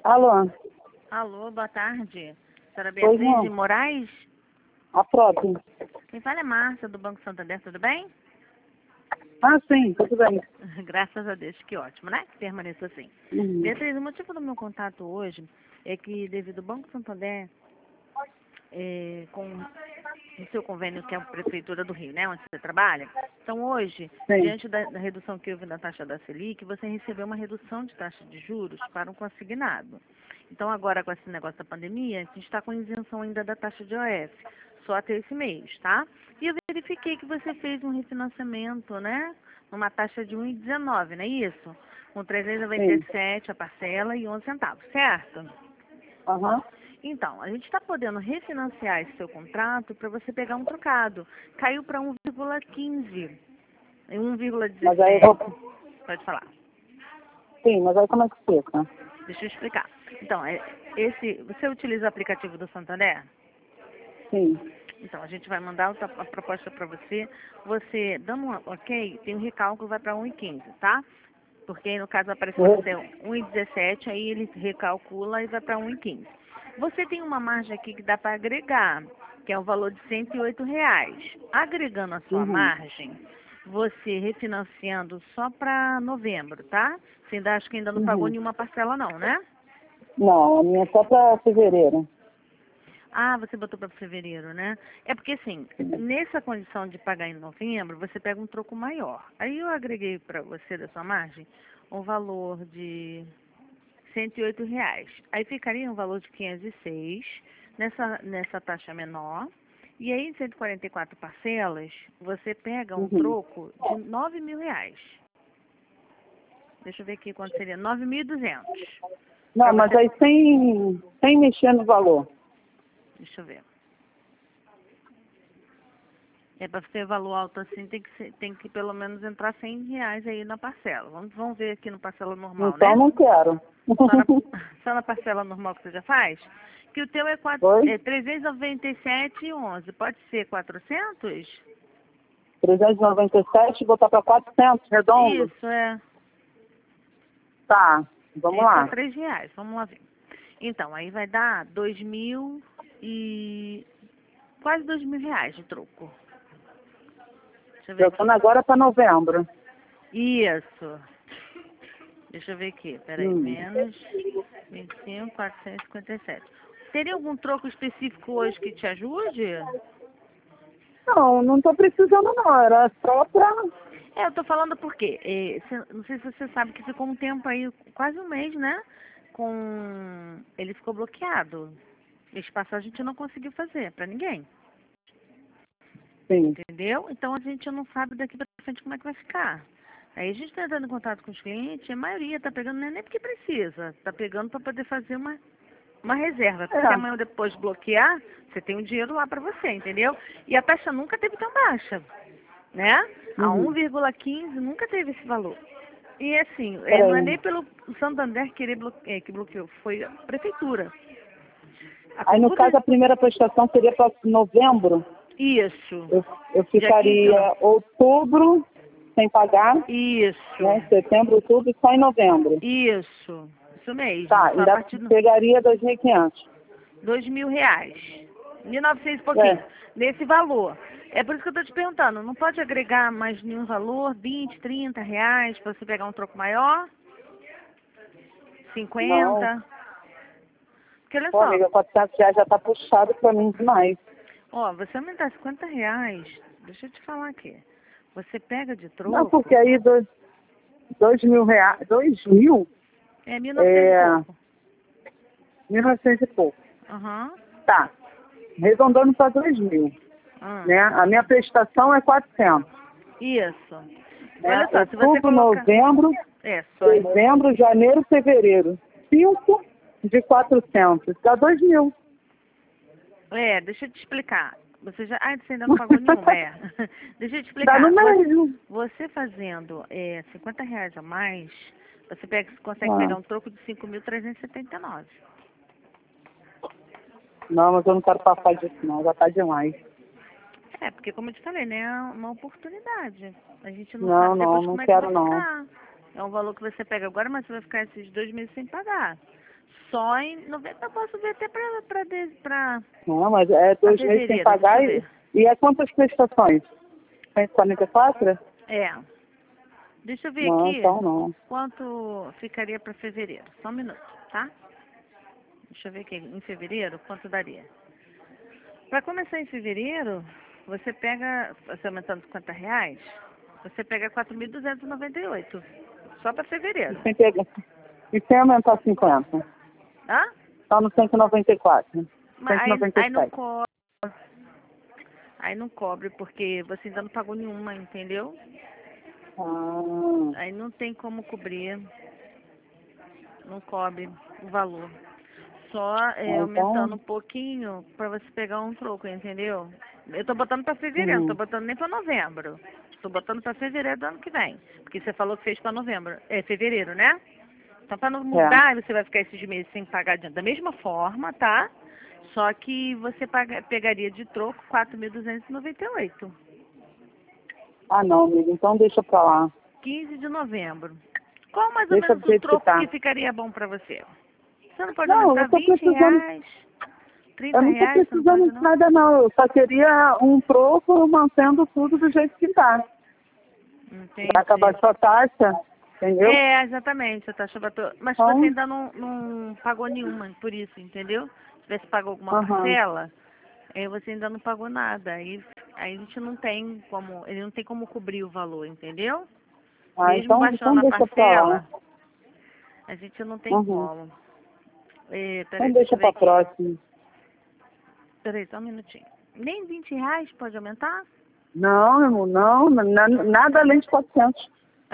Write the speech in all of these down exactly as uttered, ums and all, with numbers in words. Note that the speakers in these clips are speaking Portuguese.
Alô? Alô, boa tarde. Senhora Pois Beatriz não. de Moraes? A própria. Quem fala é Márcia, do Banco Santander, tudo bem? Ah, sim, tudo bem. Graças a Deus, que ótimo, né? Que permaneça assim. Uhum. Beatriz, o motivo do meu contato hoje é que, devido ao Banco Santander, é, com o seu convênio, que é a Prefeitura do Rio, né, onde você trabalha, então hoje, Sim. diante da, da redução que houve na taxa da Selic, você recebeu uma redução de taxa de juros para um consignado. Então agora, com esse negócio da pandemia, a gente está com isenção ainda da taxa de O F, só até esse mês, tá? E eu verifiquei que você fez um refinanciamento, né, numa taxa de um vírgula dezenove, não é isso? Com trezentos e noventa e Sim. sete a parcela e onze centavos, certo? Aham. Então, a gente está podendo refinanciar esse seu contrato para você pegar um trocado. Caiu para um vírgula quinze, um vírgula Mas aí eu dezessete. vou... Pode falar. Sim, mas aí como é que fica? Deixa eu explicar. Então, é- esse, você utiliza o aplicativo do Santander? Sim. Então, a gente vai mandar outra- a proposta para você. Você, dando um ok, tem um recálculo, vai para um vírgula quinze, tá? Porque aí, no caso, apareceu Eu- você um vírgula dezessete, aí ele recalcula e vai para um vírgula quinze. Você tem uma margem aqui que dá para agregar, que é o valor de cento e oito reais. Agregando a sua Uhum. margem, você refinanciando só para novembro, tá? Você ainda acha que ainda não pagou Uhum. nenhuma parcela não, né? Não, a minha é só para fevereiro. Ah, você botou para fevereiro, né? É porque assim, nessa condição de pagar em novembro, você pega um troco maior. Aí eu agreguei para você da sua margem um valor de cento e oito reais. Aí ficaria um valor de quinhentos e seis nessa, nessa taxa menor. E aí, em cento e quarenta e quatro parcelas, você pega um Uhum. troco de nove mil reais. Deixa eu ver aqui quanto seria. nove mil e duzentos. Não, Para mas você. aí sem, sem mexer no valor. Deixa eu ver. É para ter valor alto assim, tem que, ser, tem que pelo menos entrar cem reais aí na parcela. Vamos, vamos ver aqui no parcela normal, Então né? não quero. Só na, só na parcela normal que você já faz? Que o teu é, quatro, Oi? é trezentos e noventa e sete e onze. Pode ser quatrocentos? trezentos e noventa e sete, botar para quatrocentos, redondo? Isso, é. Tá, vamos É só lá. três reais. Vamos lá ver. Então, aí vai dar dois mil e... quase dois mil reais de troco. Deixa eu ver aqui. Trocando agora para novembro. Isso. Deixa eu ver aqui, peraí, Hum. menos vinte e cinco, quatrocentos e cinquenta e sete. Teria algum troco específico hoje que te ajude? Não, não estou precisando não, era só para... É, eu tô falando porque, é, cê- não sei se você sabe que ficou um tempo aí, quase um mês, né? Com... Ele ficou bloqueado. Mês passado a gente não conseguiu fazer pra ninguém, Sim. entendeu? Então a gente não sabe daqui pra frente como é que vai ficar. Aí a gente está entrando em contato com os clientes, a maioria tá pegando, não é nem porque precisa, tá pegando para poder fazer uma uma reserva. Porque se É. amanhã ou depois bloquear, você tem um dinheiro lá para você, entendeu? E a taxa nunca teve tão baixa, né? A Uhum. um vírgula quinze nunca teve esse valor. E assim, é, não é Peraí. nem pelo Santander querer bloque, é, que bloqueou, foi a prefeitura. A Aí, no cultura... caso, a primeira prestação seria para novembro. Isso. Eu, eu Dia quinze de ficaria novembro. outubro sem pagar, Isso. né? Setembro, outubro e só em novembro. Isso. Isso mesmo. Tá, Só a ainda partir do pegaria dois mil e quinhentos. dois mil reais. Mil e novecentos e pouquinho. É. Nesse valor. É por isso que eu estou te perguntando. Não pode agregar mais nenhum valor? vinte, trinta reais para você pegar um troco maior? Não. cinquenta? Porque olha Pô, só. amiga, quatrocentos reais já tá puxado para mim demais. Ó, você aumentar cinquenta reais. Deixa eu te falar aqui. Você pega de Não, porque troco. aí dois, dois mil reais, dois mil, É mil e novecentos e é pouco. mil e novecentos e pouco. Aham. Tá, arredondando para dois mil, Hum. né? A minha prestação é quatrocentos, Isso. né? Olha só, se você Outubro, colocar. novembro, É, só. dezembro, janeiro, fevereiro. Cinco de quatrocentos, dá dois mil. É, deixa eu te explicar. Você já. Ah, você ainda não pagou nenhuma, é. Deixa eu te Dá no explicar. Você, mesmo. você fazendo é, cinquenta reais a mais, você pega, consegue Ah, pegar um troco de cinco mil trezentos e setenta e nove. não, mas eu não quero passar disso não, já tá demais. É, porque como eu te falei, né, é uma oportunidade. A gente não Não, sabe não, depois não como é que vai quero não. ficar. É um valor que você pega agora, mas você vai ficar esses dois meses sem pagar. Só em novembro. Eu posso ver até pra... pra, de- pra Não, mas é dois meses sem fevereiro, pagar deixa eu e, ver. e é quantas prestações? cento e quarenta e quatro? É. Deixa eu ver Não, aqui então não. quanto ficaria para fevereiro. Só um minuto, tá? Deixa eu ver aqui em fevereiro quanto daria. Para começar em fevereiro, você pega, você aumentando cinquenta reais, você pega quatro mil duzentos e noventa e oito. Só para fevereiro. E sem, pegar, e sem aumentar cinquenta? Hã? Só no cento e noventa e quatro. Mas aí, aí não cento e noventa e sete. cobre. Aí não cobre, porque você ainda não pagou nenhuma, entendeu? Ah, Aí não tem como cobrir. Não cobre o valor. Só é, aumentando então, um pouquinho para você pegar um troco, entendeu? Eu tô botando para fevereiro, não tô uhum. botando nem para novembro. Tô botando para fevereiro do ano que vem. Porque você falou que fez para novembro. É fevereiro, né? Então para não É. mudar, você vai ficar esses meses sem pagar adiante. Da mesma forma, tá? Só que você paga, pegaria de troco quatro mil duzentos e noventa e oito. Ah, não, amigo, então deixa pra lá. quinze de novembro. Qual mais ou Deixa menos do o jeito que troco tá. que ficaria bom para você? Você não pode Não, eu aumentar tô vinte precisando, reais, eu trinta não tô reais, você não pode precisando de não? nada não. Eu só queria um troco mantendo tudo do jeito que tá. Vai acabar Entendi. a sua taxa, entendeu? É, exatamente, a taxa bateu. Mas você Então, ainda não, não pagou nenhuma por isso, entendeu? Se tivesse pago alguma aham. parcela, aí você ainda não pagou nada. Aí, aí a gente não tem como, ele não tem como cobrir o valor, entendeu? Ah, Mesmo então, então baixando a deixa pra lá. parcela, a gente não tem Uhum. como. É, Então peraí, deixa deixa eu ver pra aqui. próxima. Peraí, só um minutinho. Nem vinte reais pode aumentar? Não, irmão, não, na- nada além de quatrocentos.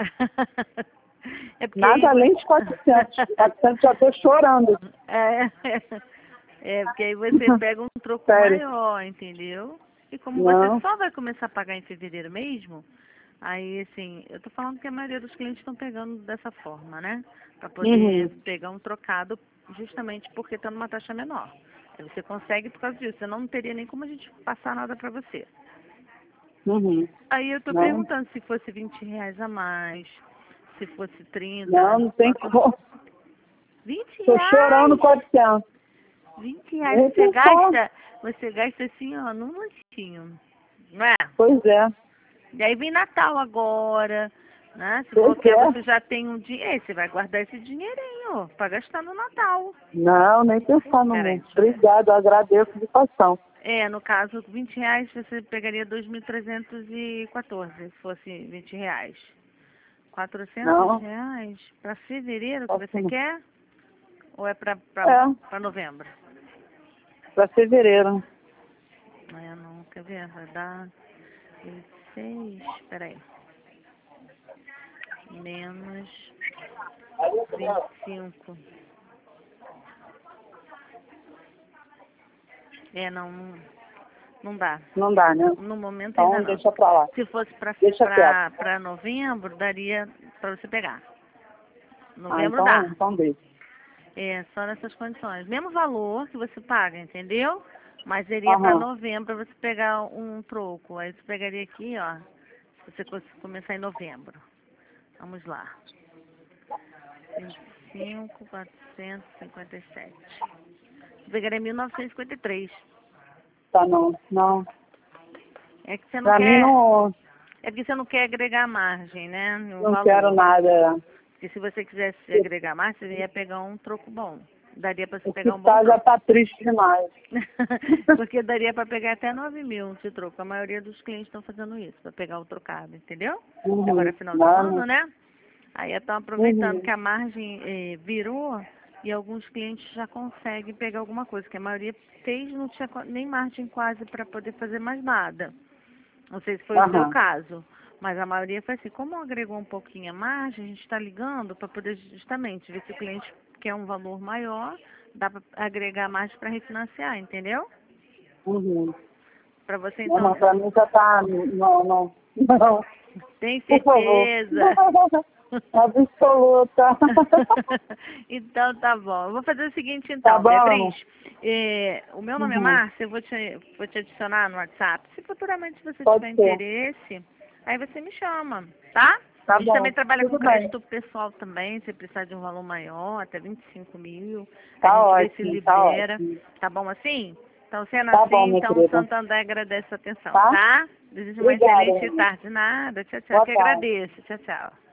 É porque aí Nada além de quatrocentos. quatrocentos já tô chorando. é, é porque aí você pega um troco Sério. maior, entendeu? E como você Não. só vai começar a pagar em fevereiro mesmo, aí assim, eu tô falando que a maioria dos clientes estão pegando dessa forma, né? Para poder Uhum. pegar um trocado justamente porque tá numa taxa menor. Aí você consegue por causa disso, senão não teria nem como a gente passar nada para você. Uhum. Aí eu tô Não. perguntando se fosse vinte reais a mais, se fosse Não, trinta, não tem quanto... como. vinte Tô chorando reais! quatrocentos. vinte reais Nem você pensar. gasta, você gasta assim, ó, num lanchinho, não é? Pois é. E aí vem Natal agora, né? Se Pois for que é. você já tem um dinheiro, você vai guardar esse dinheirinho pra gastar no Natal. Não, nem pensar no Peraí, mundo. deixa eu ver. Obrigado, eu agradeço de coração. É, no caso, vinte reais você pegaria dois mil trezentos e quatorze, se fosse vinte reais. quatrocentos Não, reais para fevereiro que posso você não. quer? Ou é para É, para novembro? pra fevereiro. É, não, quer ver? Vai dar vinte e seis, peraí. Menos vinte e cinco. É, não, não, não dá. Não dá, né? No momento ainda Então não. deixa pra lá. Se fosse para Deixa quieto. para para novembro, daria para você pegar. Ah, Novembro então, dá. então deixa. É, só nessas condições. Mesmo valor que você paga, entendeu? Mas seria para Aham. novembro para você pegar um troco. Aí você pegaria aqui, ó. Se você cons- começar em novembro. Vamos lá. vinte e cinco, quatrocentos e cinquenta e sete. Você pegaria mil novecentos e cinquenta e três. Tá, não. Não. É que você não Pra mim quer. não, É porque você não quer agregar margem, né? No não quero valor. nada. Porque se você quisesse agregar margem, você ia pegar um troco bom. Daria para você O que pegar um bom tá já troco. tá triste demais. Porque daria para pegar até nove mil de troco. A maioria dos clientes estão fazendo isso, para pegar o trocado, entendeu? Agora Uhum. é final do ano, Não, né? Aí estão aproveitando uhum. que a margem eh, virou e alguns clientes já conseguem pegar alguma coisa, que a maioria fez não tinha qua- nem margem quase para poder fazer mais nada. Não sei se foi o seu Aham. caso, mas a maioria foi assim, como agregou um pouquinho a margem, a gente está ligando para poder justamente ver se o cliente quer um valor maior, dá para agregar mais para refinanciar, entendeu? Uhum. Para você Não, então, mas pra mim já tá. Não, não. Não. tem Por favor. certeza? Absoluta. Então tá bom. Eu vou fazer o seguinte Tá então, bom? Beatriz. É, o meu nome é Uhum. Márcia, eu vou te, vou te adicionar no WhatsApp. Se futuramente você tiver Pode ser. interesse, aí você me chama, tá? Tá A gente bom, também trabalha tudo com bem. crédito pessoal também, se precisar de um valor maior, até vinte e cinco mil. Tá A gente vê se ótimo, tá libera. ótimo. Tá bom assim? Então, sendo Tá bom, assim, minha então o querida. Santander agradece a atenção, Tá? tá? Desejo uma Obrigada. excelente tarde. Nada, tchau, tchau. Boa Que tarde. agradeço. Tchau, tchau.